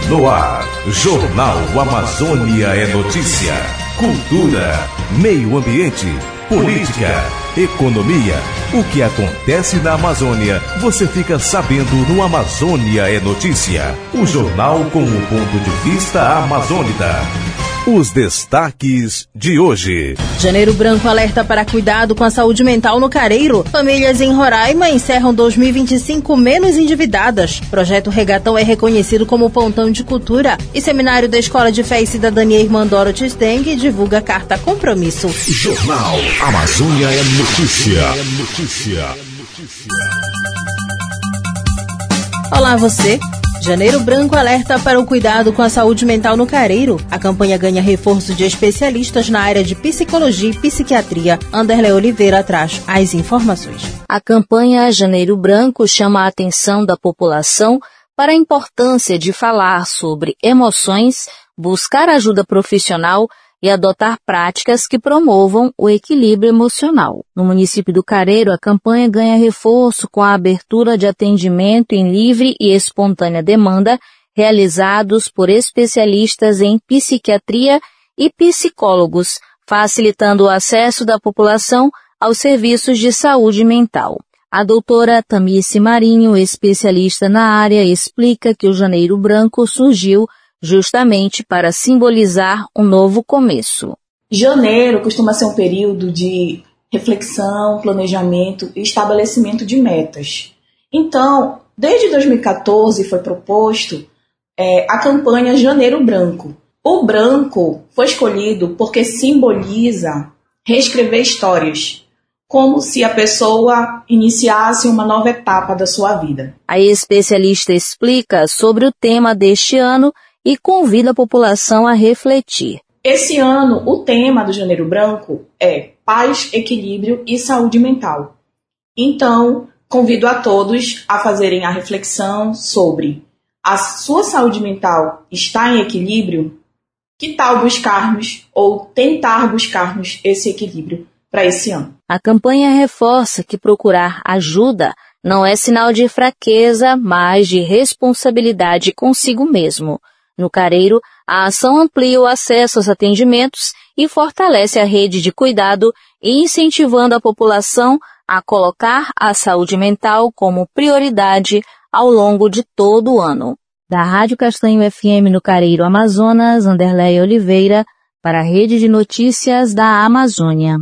No ar, Jornal Amazônia é Notícia. Cultura, meio ambiente, política, economia. O que acontece na Amazônia, você fica sabendo no Amazônia é Notícia. O jornal com o ponto de vista amazônida. Os destaques de hoje. Janeiro Branco alerta para cuidado com a saúde mental no Careiro. Famílias em Roraima encerram 2025 menos endividadas. Projeto Regatão é reconhecido como pontão de cultura. E seminário da Escola de Fé e Cidadania Irmã Dorothy Steng divulga carta compromisso. Jornal Amazônia é Notícia. Olá você. Janeiro Branco alerta para o cuidado com a saúde mental no Careiro. A campanha ganha reforço de especialistas na área de psicologia e psiquiatria. Anderlei Oliveira traz as informações. A campanha Janeiro Branco chama a atenção da população para a importância de falar sobre emoções, buscar ajuda profissional e adotar práticas que promovam o equilíbrio emocional. No município do Careiro, a campanha ganha reforço com a abertura de atendimento em livre e espontânea demanda, realizados por especialistas em psiquiatria e psicólogos, facilitando o acesso da população aos serviços de saúde mental. A doutora Tamice Marinho, especialista na área, explica que o Janeiro Branco surgiu justamente para simbolizar um novo começo. Janeiro costuma ser um período de reflexão, planejamento e estabelecimento de metas. Então, desde 2014 foi proposto a campanha Janeiro Branco. O branco foi escolhido porque simboliza reescrever histórias, como se a pessoa iniciasse uma nova etapa da sua vida. A especialista explica sobre o tema deste ano e convida a população a refletir. Esse ano, o tema do Janeiro Branco é paz, equilíbrio e saúde mental. Então, convido a todos a fazerem a reflexão sobre a sua saúde mental está em equilíbrio? Que tal buscarmos ou tentar buscarmos esse equilíbrio para esse ano? A campanha reforça que procurar ajuda não é sinal de fraqueza, mas de responsabilidade consigo mesmo. No Careiro, a ação amplia o acesso aos atendimentos e fortalece a rede de cuidado, incentivando a população a colocar a saúde mental como prioridade ao longo de todo o ano. Da Rádio Castanho FM no Careiro, Amazonas, Anderlei Oliveira, para a Rede de Notícias da Amazônia.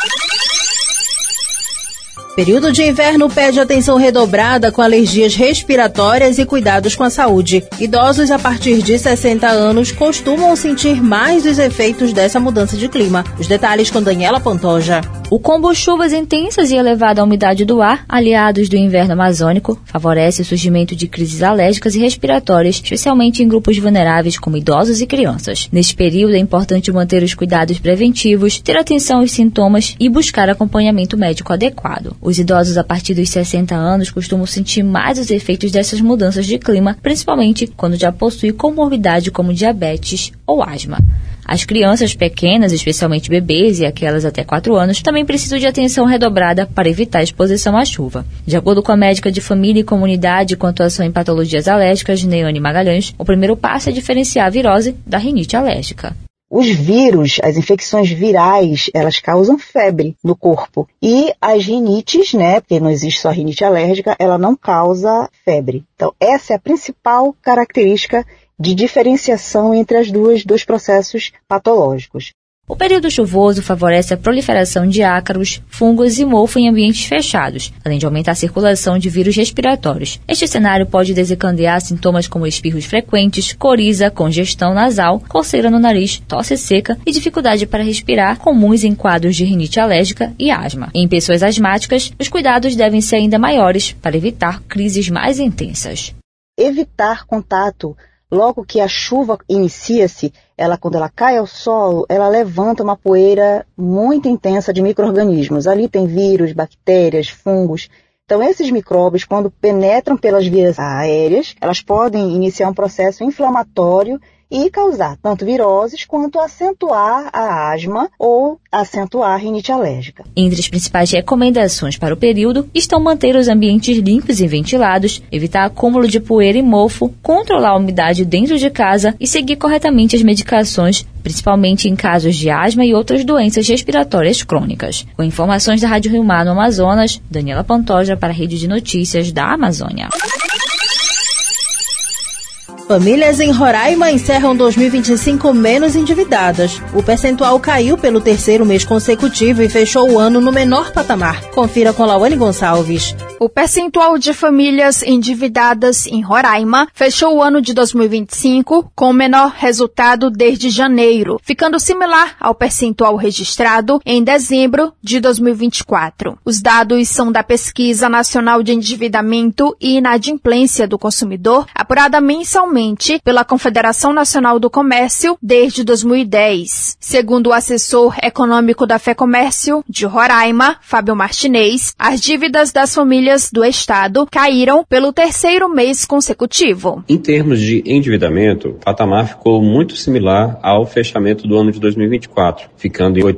Período de inverno pede atenção redobrada com alergias respiratórias e cuidados com a saúde. Idosos a partir de 60 anos costumam sentir mais os efeitos dessa mudança de clima. Os detalhes com Daniela Pantoja. O combo chuvas intensas e elevada umidade do ar, aliados do inverno amazônico, favorece o surgimento de crises alérgicas e respiratórias, especialmente em grupos vulneráveis como idosos e crianças. Neste período é importante manter os cuidados preventivos, ter atenção aos sintomas e buscar acompanhamento médico adequado. Os idosos a partir dos 60 anos costumam sentir mais os efeitos dessas mudanças de clima, principalmente quando já possuem comorbidade como diabetes ou asma. As crianças pequenas, especialmente bebês e aquelas até 4 anos, também precisam de atenção redobrada para evitar a exposição à chuva. De acordo com a médica de família e comunidade com atuação em patologias alérgicas, Neane Magalhães, o primeiro passo é diferenciar a virose da rinite alérgica. Os vírus, as infecções virais, elas causam febre no corpo. E as rinites, porque não existe só rinite alérgica, ela não causa febre. Então, essa é a principal característica de diferenciação entre as dois processos patológicos. O período chuvoso favorece a proliferação de ácaros, fungos e mofo em ambientes fechados, além de aumentar a circulação de vírus respiratórios. Este cenário pode desencadear sintomas como espirros frequentes, coriza, congestão nasal, coceira no nariz, tosse seca e dificuldade para respirar, comuns em quadros de rinite alérgica e asma. Em pessoas asmáticas, os cuidados devem ser ainda maiores para evitar crises mais intensas. Evitar contato. Logo que a chuva inicia-se, quando ela cai ao solo, ela levanta uma poeira muito intensa de micro-organismos. Ali tem vírus, bactérias, fungos. Então, esses micróbios, quando penetram pelas vias aéreas, elas podem iniciar um processo inflamatório e causar tanto viroses quanto acentuar a asma ou acentuar a rinite alérgica. Entre as principais recomendações para o período estão manter os ambientes limpos e ventilados, evitar acúmulo de poeira e mofo, controlar a umidade dentro de casa e seguir corretamente as medicações, principalmente em casos de asma e outras doenças respiratórias crônicas. Com informações da Rádio Rio Mar no Amazonas, Daniela Pantoja para a Rede de Notícias da Amazônia. Famílias em Roraima encerram 2025 menos endividadas. O percentual caiu pelo terceiro mês consecutivo e fechou o ano no menor patamar. Confira com Lawane Gonçalves. O percentual de famílias endividadas em Roraima fechou o ano de 2025 com o menor resultado desde janeiro, ficando similar ao percentual registrado em dezembro de 2024. Os dados são da Pesquisa Nacional de Endividamento e Inadimplência do Consumidor, apurada mensalmente pela Confederação Nacional do Comércio desde 2010. Segundo o assessor econômico da FEComércio de Roraima, Fábio Martinez, as dívidas das famílias do estado caíram pelo terceiro mês consecutivo. Em termos de endividamento, o patamar ficou muito similar ao fechamento do ano de 2024, ficando em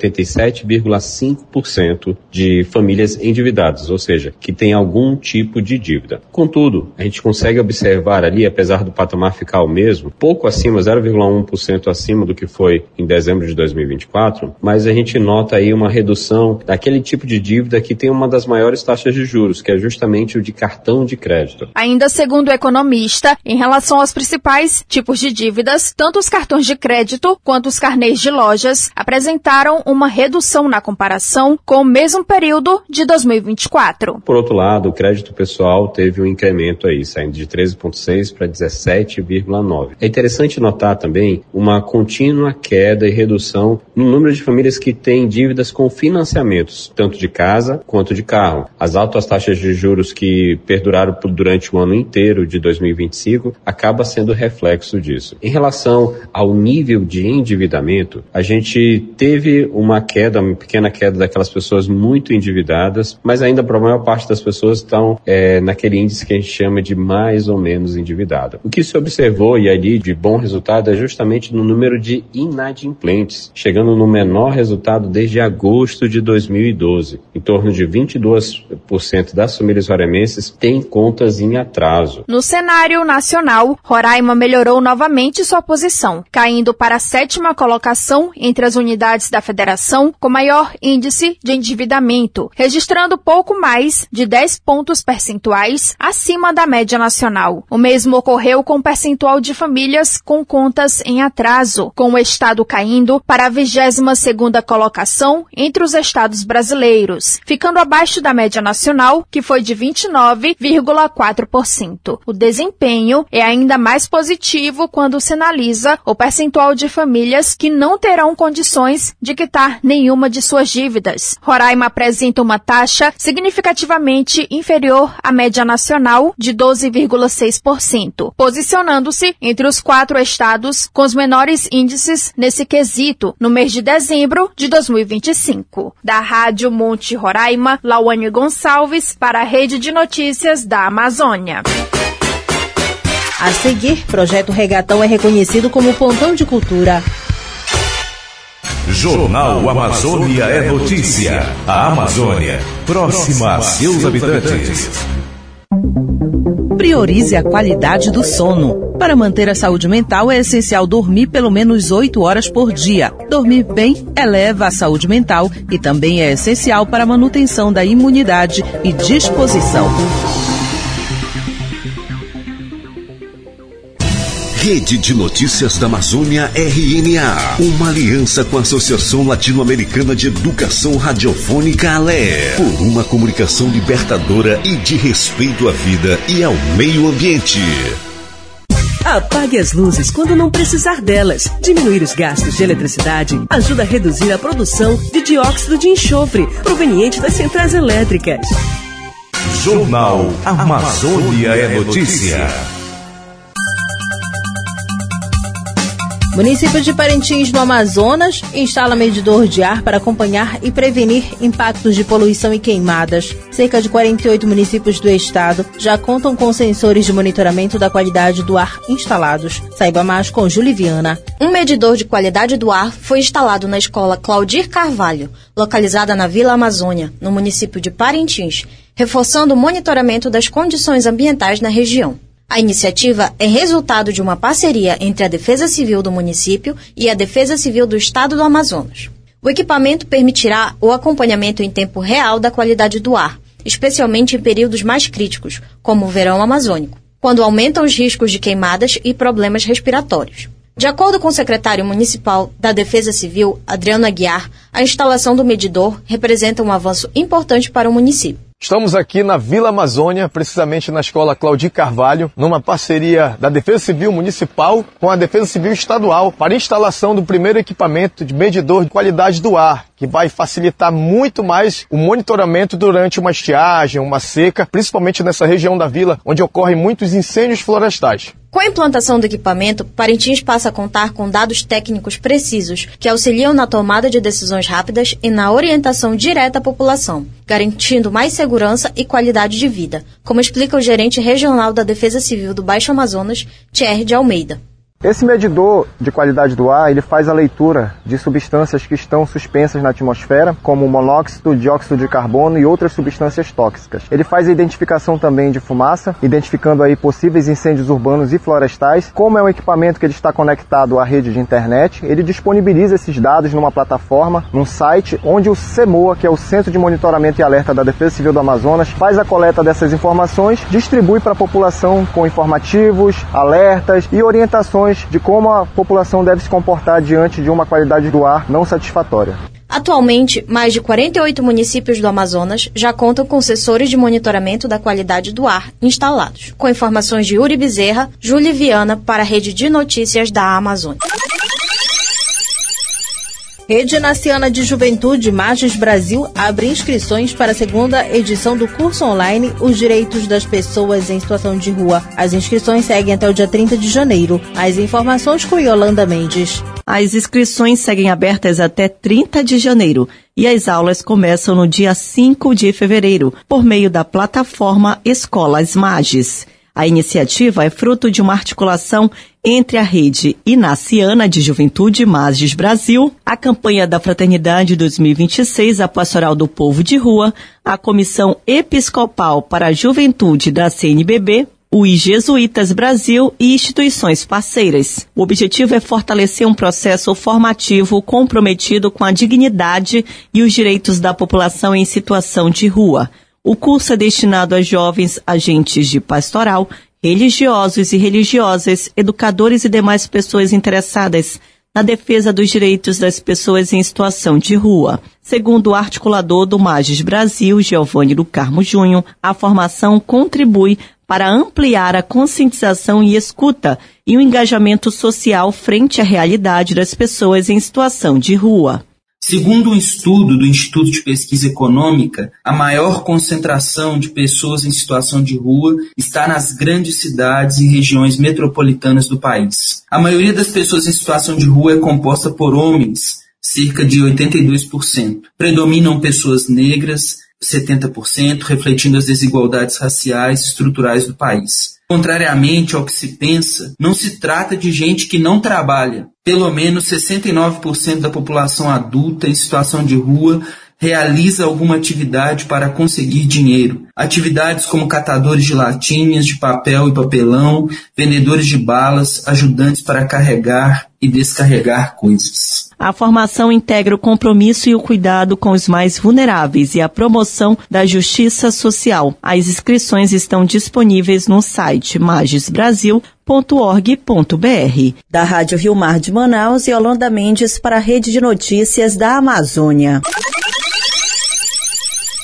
87,5% de famílias endividadas, ou seja, que tem algum tipo de dívida. Contudo, a gente consegue observar ali, apesar do patamar ficar o mesmo, pouco acima, 0,1% acima do que foi em dezembro de 2024, mas a gente nota aí uma redução daquele tipo de dívida que tem uma das maiores taxas de juros, que é justamente o de cartão de crédito. Ainda segundo o economista, em relação aos principais tipos de dívidas, tanto os cartões de crédito quanto os carnês de lojas apresentaram uma redução na comparação com o mesmo período de 2024. Por outro lado, o crédito pessoal teve um incremento aí, saindo de 13,6 para 17,9. É interessante notar também uma contínua queda e redução no número de famílias que têm dívidas com financiamentos, tanto de casa quanto de carro. As altas taxas de juros que perduraram durante o ano inteiro de 2025 acaba sendo reflexo disso. Em relação ao nível de endividamento, a gente teve uma pequena queda daquelas pessoas muito endividadas, mas ainda para a maior parte das pessoas estão naquele índice que a gente chama de mais ou menos endividado. O que se observou e ali de bom resultado é justamente no número de inadimplentes, chegando no menor resultado desde agosto de 2012. Em torno de 22% das famílias roraimenses têm contas em atraso. No cenário nacional, Roraima melhorou novamente sua posição, caindo para a 7ª colocação entre as unidades da federação com maior índice de endividamento, registrando pouco mais de 10 pontos percentuais acima da média nacional. O mesmo ocorreu com o percentual de famílias com contas em atraso, com o estado caindo para a 22ª colocação entre os estados brasileiros, ficando abaixo da média nacional, que foi de 29,4%. O desempenho é ainda mais positivo quando se analisa o percentual de famílias que não terão condições de quitar nenhuma de suas dívidas. Roraima apresenta uma taxa significativamente inferior à média nacional de 12,6%, posicionando-se entre os 4 estados com os menores índices nesse quesito no mês de dezembro de 2025. Da Rádio Monte Roraima, Lawane Gonçalves para a Rede de Notícias da Amazônia. A seguir, Projeto Regatão é reconhecido como Pontão de Cultura. Jornal Amazônia é notícia. A Amazônia, próxima a seus habitantes. Priorize a qualidade do sono. Para manter a saúde mental, é essencial dormir pelo menos 8 horas por dia. Dormir bem eleva a saúde mental e também é essencial para a manutenção da imunidade e disposição. Rede de Notícias da Amazônia, RNA. Uma aliança com a Associação Latino-Americana de Educação Radiofônica, ALE. Por uma comunicação libertadora e de respeito à vida e ao meio ambiente. Apague as luzes quando não precisar delas. Diminuir os gastos de eletricidade ajuda a reduzir a produção de dióxido de enxofre proveniente das centrais elétricas. Jornal Amazônia é notícia. Município de Parintins, no Amazonas, instala medidor de ar para acompanhar e prevenir impactos de poluição e queimadas. Cerca de 48 municípios do estado já contam com sensores de monitoramento da qualidade do ar instalados. Saiba mais com Júlia Viana. Um medidor de qualidade do ar foi instalado na escola Claudir Carvalho, localizada na Vila Amazônia, no município de Parintins, reforçando o monitoramento das condições ambientais na região. A iniciativa é resultado de uma parceria entre a Defesa Civil do município e a Defesa Civil do Estado do Amazonas. O equipamento permitirá o acompanhamento em tempo real da qualidade do ar, especialmente em períodos mais críticos, como o verão amazônico, quando aumentam os riscos de queimadas e problemas respiratórios. De acordo com o secretário municipal da Defesa Civil, Adriano Aguiar, a instalação do medidor representa um avanço importante para o município. Estamos aqui na Vila Amazônia, precisamente na escola Claudir Carvalho, numa parceria da Defesa Civil Municipal com a Defesa Civil Estadual para a instalação do primeiro equipamento de medidor de qualidade do ar, que vai facilitar muito mais o monitoramento durante uma estiagem, uma seca, principalmente nessa região da vila, onde ocorrem muitos incêndios florestais. Com a implantação do equipamento, Parintins passa a contar com dados técnicos precisos que auxiliam na tomada de decisões rápidas e na orientação direta à população, garantindo mais segurança e qualidade de vida, como explica o gerente regional da Defesa Civil do Baixo Amazonas, Thierry de Almeida. Esse medidor de qualidade do ar, ele faz a leitura de substâncias que estão suspensas na atmosfera, como monóxido, dióxido de carbono e outras substâncias tóxicas. Ele faz a identificação também de fumaça, identificando aí possíveis incêndios urbanos e florestais. Como é um equipamento que ele está conectado à rede de internet, ele disponibiliza esses dados numa plataforma, num site, onde o CEMOA, que é o Centro de Monitoramento e Alerta da Defesa Civil do Amazonas, faz a coleta dessas informações, distribui para a população com informativos, alertas e orientações de como a população deve se comportar diante de uma qualidade do ar não satisfatória. Atualmente, mais de 48 municípios do Amazonas já contam com sensores de monitoramento da qualidade do ar instalados. Com informações de Yuri Bezerra, Júlia Viana para a Rede de Notícias da Amazônia. Rede Naciana de Juventude Magis Brasil abre inscrições para a segunda edição do curso online Os Direitos das Pessoas em Situação de Rua. As inscrições seguem até o dia 30 de janeiro. As informações com Yolanda Mendes. As inscrições seguem abertas até 30 de janeiro e as aulas começam no dia 5 de fevereiro, por meio da plataforma Escolas Magis. A iniciativa é fruto de uma articulação entre a Rede Inaciana de Juventude Magis Brasil, a Campanha da Fraternidade 2026, a Pastoral do Povo de Rua, a Comissão Episcopal para a Juventude da CNBB, os Jesuítas Brasil e instituições parceiras. O objetivo é fortalecer um processo formativo comprometido com a dignidade e os direitos da população em situação de rua. O curso é destinado a jovens agentes de pastoral, religiosos e religiosas, educadores e demais pessoas interessadas na defesa dos direitos das pessoas em situação de rua. Segundo o articulador do Magis Brasil, Giovanni do Carmo Júnior, a formação contribui para ampliar a conscientização e escuta e o engajamento social frente à realidade das pessoas em situação de rua. Segundo um estudo do Instituto de Pesquisa Econômica, a maior concentração de pessoas em situação de rua está nas grandes cidades e regiões metropolitanas do país. A maioria das pessoas em situação de rua é composta por homens, cerca de 82%. Predominam pessoas negras, 70%, refletindo as desigualdades raciais e estruturais do país. Contrariamente ao que se pensa, não se trata de gente que não trabalha. Pelo menos 69% da população adulta em situação de rua realiza alguma atividade para conseguir dinheiro. Atividades como catadores de latinhas de papel e papelão, vendedores de balas, ajudantes para carregar e descarregar coisas. A formação integra o compromisso e o cuidado com os mais vulneráveis e a promoção da justiça social. As inscrições estão disponíveis no site magisbrasil.org.br. Da Rádio Rio Mar de Manaus, Yolanda Mendes para a Rede de Notícias da Amazônia.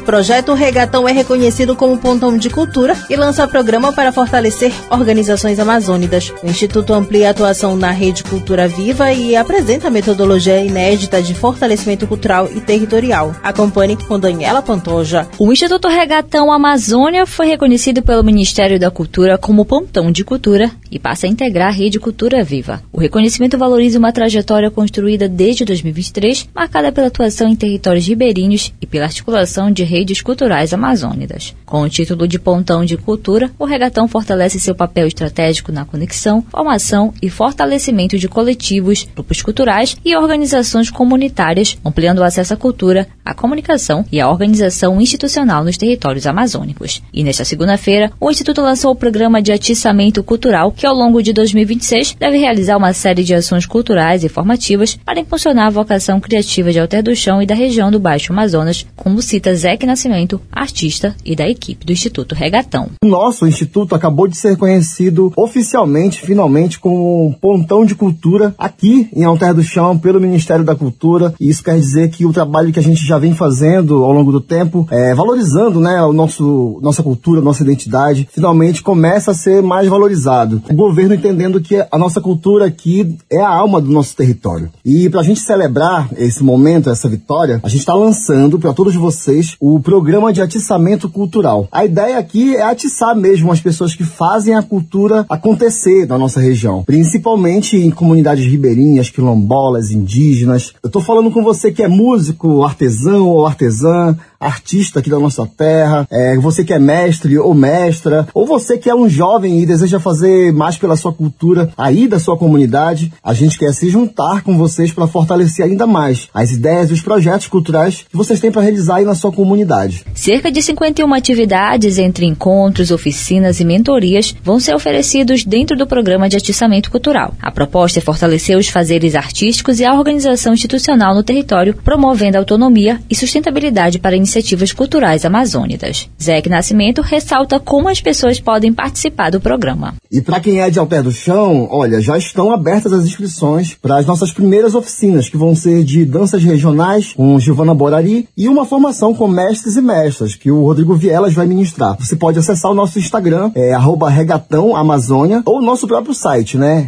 O projeto Regatão é reconhecido como pontão de cultura e lança programa para fortalecer organizações amazônicas. O Instituto amplia a atuação na Rede Cultura Viva e apresenta a metodologia inédita de fortalecimento cultural e territorial. Acompanhe com Daniela Pantoja. O Instituto Regatão Amazônia foi reconhecido pelo Ministério da Cultura como pontão de cultura e passa a integrar a Rede Cultura Viva. O reconhecimento valoriza uma trajetória construída desde 2023, marcada pela atuação em territórios ribeirinhos e pela articulação de redes culturais amazônicas. Com o título de Pontão de Cultura, o Regatão fortalece seu papel estratégico na conexão, formação e fortalecimento de coletivos, grupos culturais e organizações comunitárias, ampliando o acesso à cultura, à comunicação e à organização institucional nos territórios amazônicos. E nesta segunda-feira, o Instituto lançou o Programa de Atiçamento Cultural, que ao longo de 2026 deve realizar uma série de ações culturais e formativas para impulsionar a vocação criativa de Alter do Chão e da região do Baixo Amazonas, como cita Zeque Nascimento, artista e da equipe do Instituto Regatão. O nosso instituto acabou de ser reconhecido oficialmente, finalmente, como um pontão de cultura aqui em Alter do Chão pelo Ministério da Cultura. E isso quer dizer que o trabalho que a gente já vem fazendo ao longo do tempo, valorizando, né, nossa cultura, nossa identidade, finalmente começa a ser mais valorizado. O governo entendendo que a nossa cultura aqui é a alma do nosso território. E para a gente celebrar esse momento, essa vitória, a gente está lançando para todos vocês o Programa de Atiçamento Cultural. A ideia aqui é atiçar mesmo as pessoas que fazem a cultura acontecer na nossa região, principalmente em comunidades ribeirinhas, quilombolas, indígenas. Eu estou falando com você que é músico, artesão ou artesã, artista aqui da nossa terra, você que é mestre ou mestra, ou você que é um jovem e deseja fazer mais pela sua cultura aí da sua comunidade. A gente quer se juntar com vocês para fortalecer ainda mais as ideias e os projetos culturais que vocês têm para realizar aí na sua comunidade. Cerca de 51 atividades entre encontros, oficinas e mentorias vão ser oferecidos dentro do Programa de Atiçamento Cultural. A proposta é fortalecer os fazeres artísticos e a organização institucional no território, promovendo autonomia e sustentabilidade para iniciativas culturais amazônicas. Zeque Nascimento ressalta como as pessoas podem participar do programa. E para quem é de Alter do Chão, olha, já estão abertas as inscrições para as nossas primeiras oficinas, que vão ser de danças regionais, com Giovana Borari, e uma formação com mestres e mestras, que o Rodrigo Vielas vai ministrar. Você pode acessar o nosso Instagram, @regatãoamazônia, ou o nosso próprio site, né,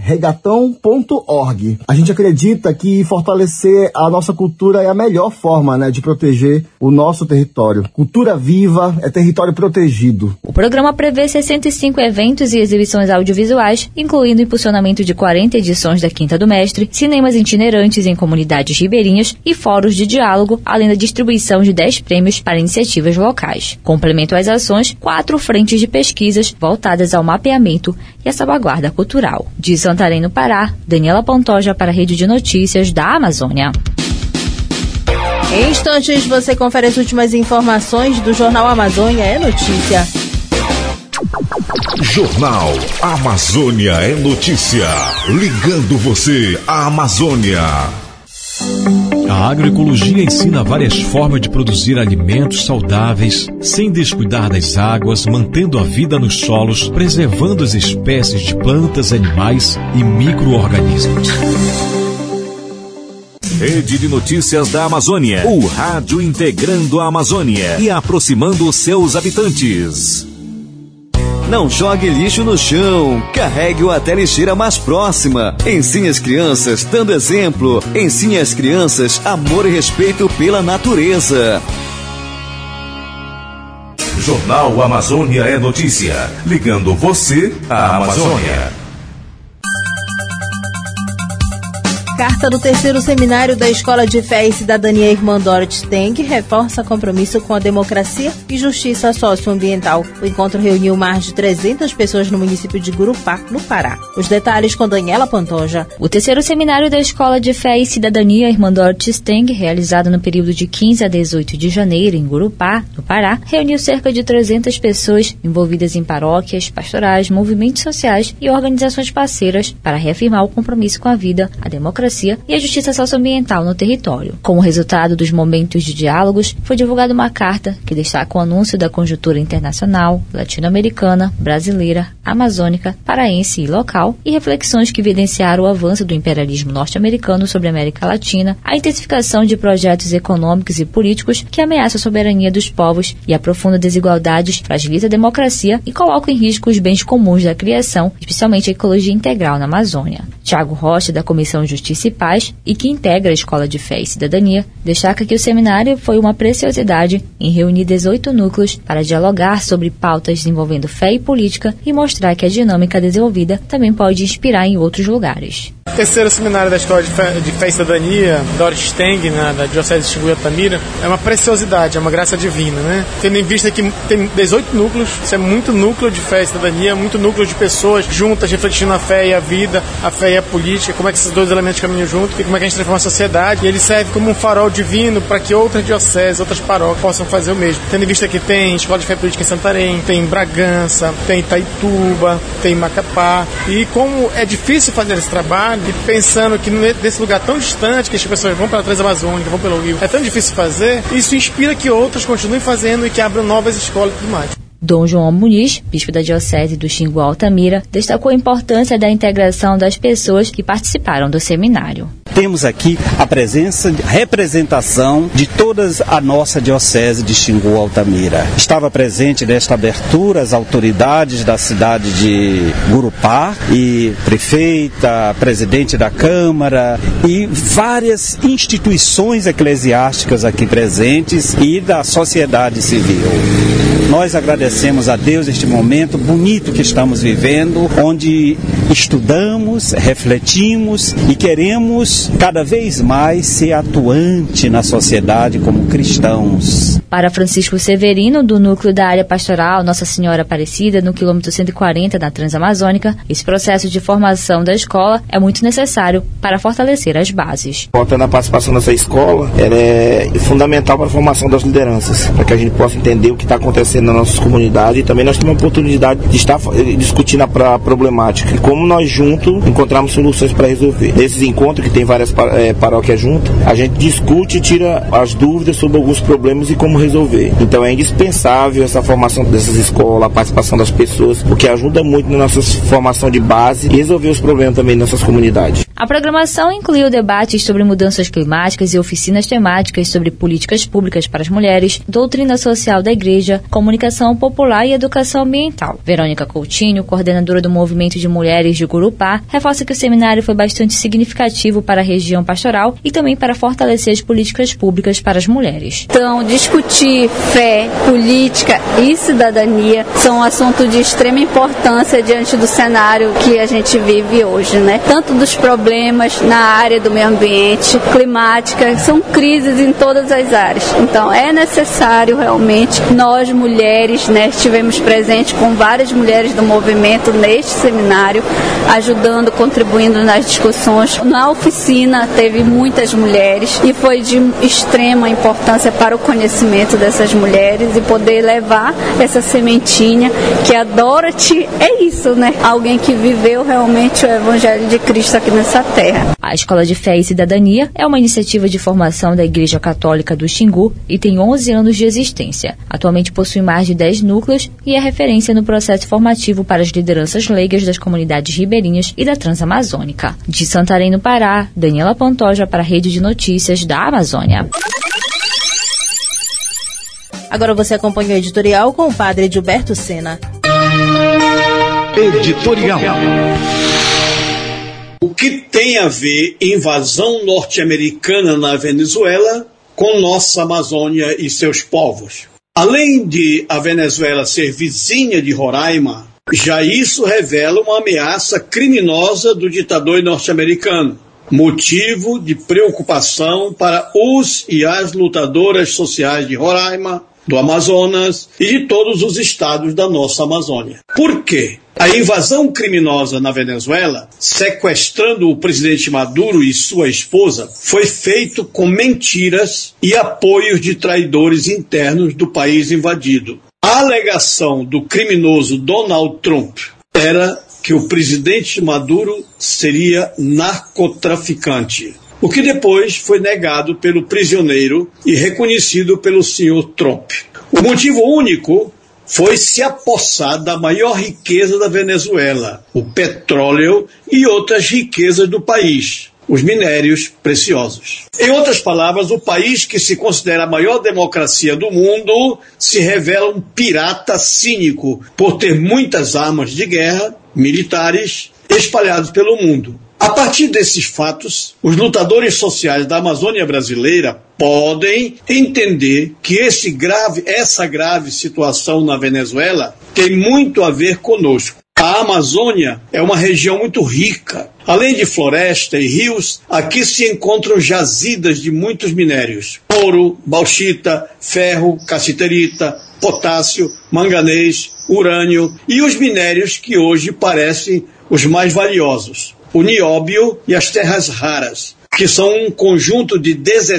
regatão.org. A gente acredita que fortalecer a nossa cultura é a melhor forma, né, de proteger o nosso território. Cultura viva é território protegido. O programa prevê 65 eventos e exibições audiovisuais, incluindo o impulsionamento de 40 edições da Quinta do Mestre, cinemas itinerantes em comunidades ribeirinhas e fóruns de diálogo, além da distribuição de 10 prêmios para iniciativas locais. Complemento às ações, 4 frentes de pesquisas voltadas ao mapeamento e à salvaguarda cultural. De Santarém, no Pará, Daniela Pantoja para a Rede de Notícias da Amazônia. Em instantes, você confere as últimas informações do Jornal Amazônia é Notícia. Jornal Amazônia é Notícia. Ligando você à Amazônia. A agroecologia ensina várias formas de produzir alimentos saudáveis, sem descuidar das águas, mantendo a vida nos solos, preservando as espécies de plantas, animais e micro-organismos. Rede de Notícias da Amazônia. O rádio integrando a Amazônia e aproximando os seus habitantes. Não jogue lixo no chão, carregue-o até a lixeira mais próxima. Ensine as crianças dando exemplo. Ensine às crianças amor e respeito pela natureza. Jornal Amazônia é Notícia. Ligando você à Amazônia. Carta do 3º Seminário da Escola de Fé e Cidadania Irmã Dorothy Steng reforça compromisso com a democracia e justiça socioambiental. O encontro reuniu mais de 300 pessoas no município de Gurupá, no Pará. Os detalhes com Daniela Pantoja. O 3º Seminário da Escola de Fé e Cidadania Irmã Dorothy Steng, realizado no período de 15 a 18 de janeiro em Gurupá, no Pará, reuniu cerca de 300 pessoas envolvidas em paróquias, pastorais, movimentos sociais e organizações parceiras para reafirmar o compromisso com a vida, a democracia democracia e a justiça socioambiental no território. Como resultado dos momentos de diálogos, foi divulgada uma carta que destaca o anúncio da conjuntura internacional, latino-americana, brasileira, amazônica, paraense e local, e reflexões que evidenciaram o avanço do imperialismo norte-americano sobre a América Latina, a intensificação de projetos econômicos e políticos que ameaçam a soberania dos povos e aprofundam desigualdades, fragiliza a democracia e colocam em risco os bens comuns da criação, especialmente a ecologia integral na Amazônia. Tiago Rocha, da Comissão Justiça e Paz, e que integra a Escola de Fé e Cidadania, destaca que o seminário foi uma preciosidade em reunir 18 núcleos para dialogar sobre pautas envolvendo fé e política e mostrar que a dinâmica desenvolvida também pode inspirar em outros lugares. O terceiro seminário da Escola de Fé e Cidadania, Doris Steng, da Diocese de Xingu e Altamira, é uma preciosidade, é uma graça divina, né? Tendo em vista que tem 18 núcleos, isso é muito núcleo de fé e cidadania, muito núcleo de pessoas juntas, refletindo a fé e a vida, a fé e a política, como é que esses dois elementos caminham juntos e como é que a gente transforma a sociedade. E ele serve como um farol divino para que outras dioceses, outras paróquias possam fazer o mesmo. Tendo em vista que tem Escola de Fé e Política em Santarém, tem em Bragança, tem em Itaituba, tem em Macapá. E como é difícil fazer esse trabalho, e pensando que nesse lugar tão distante, que as pessoas vão para a Transamazônica, vão pelo Rio, é tão difícil fazer, isso inspira que outras continuem fazendo e que abram novas escolas e tudo mais. Dom João Muniz, bispo da Diocese do Xingu Altamira, destacou a importância da integração das pessoas que participaram do seminário. Temos aqui a representação de toda a nossa Diocese de Xingu Altamira. Estava presente nesta abertura as autoridades da cidade de Gurupá, e prefeita, presidente da Câmara e várias instituições eclesiásticas aqui presentes e da sociedade civil. Nós agradecemos a Deus este momento bonito que estamos vivendo, onde estudamos, refletimos e queremos cada vez mais ser atuante na sociedade como cristãos. Para Francisco Severino, do núcleo da área pastoral Nossa Senhora Aparecida, no quilômetro 140 na Transamazônica, esse processo de formação da escola é muito necessário para fortalecer as bases. Voltando à participação dessa escola, ela é fundamental para a formação das lideranças, para que a gente possa entender o que está acontecendo nas nossas comunidades, e também nós temos a oportunidade de estar discutindo a problemática e como nós juntos encontramos soluções para resolver. Nesses encontros, que tem várias paróquias juntas, a gente discute e tira as dúvidas sobre alguns problemas e como resolver. Então é indispensável essa formação dessas escolas, a participação das pessoas, porque ajuda muito na nossa formação de base e resolver os problemas também nas nossas comunidades. A programação incluiu debates sobre mudanças climáticas e oficinas temáticas sobre políticas públicas para as mulheres, doutrina social da igreja, comunicação popular e educação ambiental. Verônica Coutinho, coordenadora do Movimento de Mulheres de Gurupá, reforça que o seminário foi bastante significativo para a região pastoral e também para fortalecer as políticas públicas para as mulheres. Então, discutir fé, política e cidadania são um assunto de extrema importância diante do cenário que a gente vive hoje, né? Tanto dos problemas na área do meio ambiente, climática, são crises em todas as áreas. Então, é necessário realmente nós, mulheres, né, estivemos presentes com várias mulheres do movimento neste seminário, ajudando, contribuindo nas discussões. Na oficina teve muitas mulheres e foi de extrema importância para o conhecimento dessas mulheres e poder levar essa sementinha que a Dorothy é isso, né? Alguém que viveu realmente o Evangelho de Cristo aqui nessa terra. A Escola de Fé e Cidadania é uma iniciativa de formação da Igreja Católica do Xingu e tem 11 anos de existência. Atualmente possui mais de 10 núcleos e é referência no processo formativo para as lideranças leigas das comunidades ribeirinhas e da Transamazônica. De Santarém, no Pará, Daniela Pantoja para a Rede de Notícias da Amazônia. Agora você acompanha o editorial com o padre Gilberto Sena. Editorial. O que tem a ver invasão norte-americana na Venezuela com nossa Amazônia e seus povos? Além de a Venezuela ser vizinha de Roraima, já isso revela uma ameaça criminosa do ditador norte-americano, motivo de preocupação para os e as lutadoras sociais de Roraima, do Amazonas e de todos os estados da nossa Amazônia. Por quê? A invasão criminosa na Venezuela, sequestrando o presidente Maduro e sua esposa, foi feito com mentiras e apoios de traidores internos do país invadido. A alegação do criminoso Donald Trump era que o presidente Maduro seria narcotraficante, o que depois foi negado pelo prisioneiro e reconhecido pelo senhor Trump. O motivo único foi se apossar da maior riqueza da Venezuela, o petróleo e outras riquezas do país, os minérios preciosos. Em outras palavras, o país que se considera a maior democracia do mundo se revela um pirata cínico por ter muitas armas de guerra militares espalhadas pelo mundo. A partir desses fatos, os lutadores sociais da Amazônia brasileira podem entender que essa grave situação na Venezuela tem muito a ver conosco. A Amazônia é uma região muito rica. Além de floresta e rios, aqui se encontram jazidas de muitos minérios: ouro, bauxita, ferro, cassiterita, potássio, manganês, urânio e os minérios que hoje parecem os mais valiosos: o nióbio e as terras raras, que são um conjunto de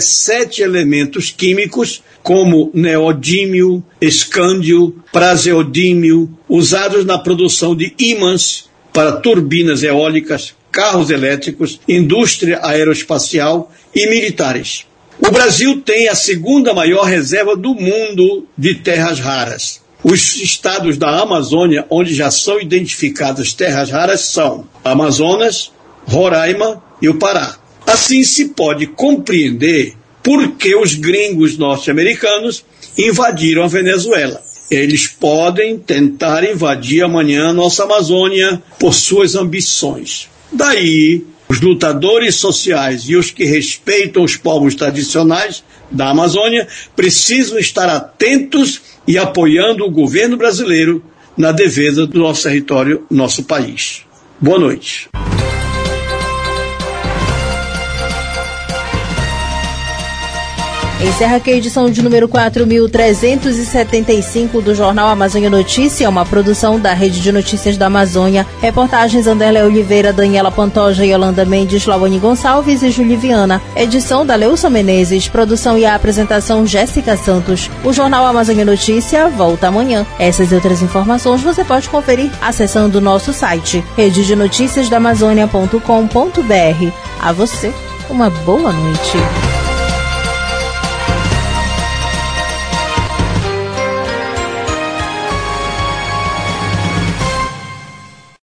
17 elementos químicos, como neodímio, escândio, praseodímio, usados na produção de ímãs para turbinas eólicas, carros elétricos, indústria aeroespacial e militares. O Brasil tem a segunda maior reserva do mundo de terras raras. Os estados da Amazônia, onde já são identificadas terras raras, são Amazonas, Roraima e o Pará. Assim se pode compreender por que os gringos norte-americanos invadiram a Venezuela. Eles podem tentar invadir amanhã a nossa Amazônia por suas ambições. Daí, os lutadores sociais e os que respeitam os povos tradicionais da Amazônia precisam estar atentos e apoiando o governo brasileiro na defesa do nosso território, nosso país. Boa noite. Encerra aqui a edição de número 4.375 do Jornal Amazônia Notícia, uma produção da Rede de Notícias da Amazônia. Reportagens Anderlé Oliveira, Daniela Pantoja, Yolanda Mendes, Lawane Gonçalves e Júlia Viana. Edição da Leusa Menezes, produção e a apresentação Jéssica Santos. O Jornal Amazônia Notícia volta amanhã. Essas e outras informações você pode conferir acessando o nosso site rededenoticiasdaamazônia.com.br. A você, uma boa noite.